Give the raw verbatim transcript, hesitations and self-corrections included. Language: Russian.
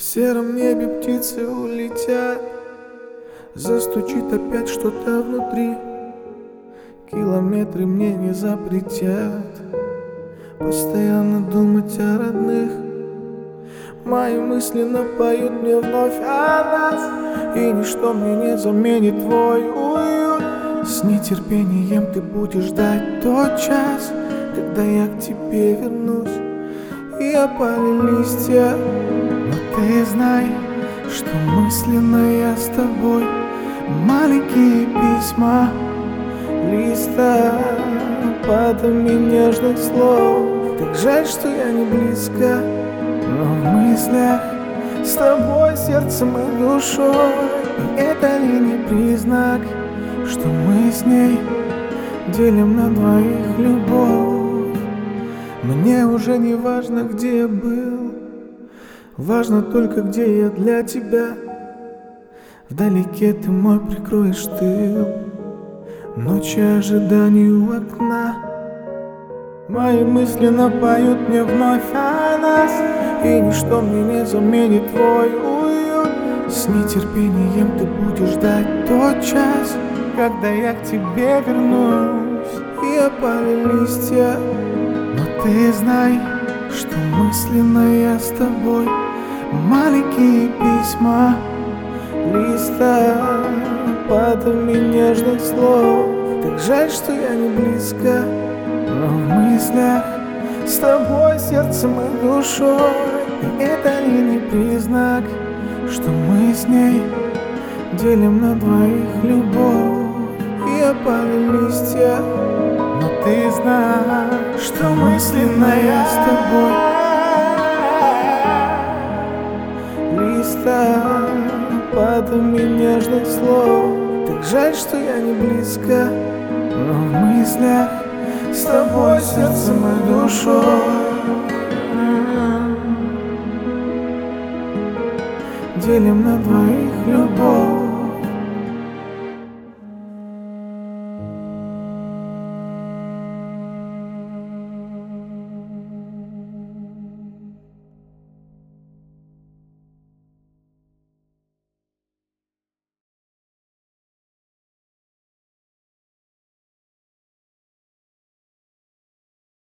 сером небе птицы улетят, застучит опять что-то внутри. Километры мне не запретят постоянно думать о родных. Мои мысли напоют мне вновь о нас, и ничто мне не заменит твой уют. С нетерпением ты будешь ждать тот час, когда я к тебе вернусь. И опали листья, но ты знай, что мысленно я с тобой. Маленькие письма, листа потом и нежных слов. Так жаль, что я не близко, но в мыслях с тобой сердцем и душой. И это ли не признак, что мы с ней делим на двоих любовь? Мне уже не важно, где я был, важно только, где я для тебя. Вдалеке ты мой прикроешь тыл, ночи ожиданий у окна. Мои мысли напоют мне вновь о нас, и ничто мне не заменит твой уют. С нетерпением ты будешь ждать тот час, когда я к тебе вернусь. И опали листья, но ты знай, что мысленно я с тобой. Маленькие письма, листа потом и нежных слов. Так жаль, что я не близко, но в мыслях с тобой сердцем и душой. И это ли не признак, что мы с ней делим на двоих любовь? И опали листья, но ты знаешь, что мысленно я с тобой. Листа потом и нежных слов. Так жаль, что я не близко, но в мыслях с тобой сердцем и душой. Делим на двоих любовь.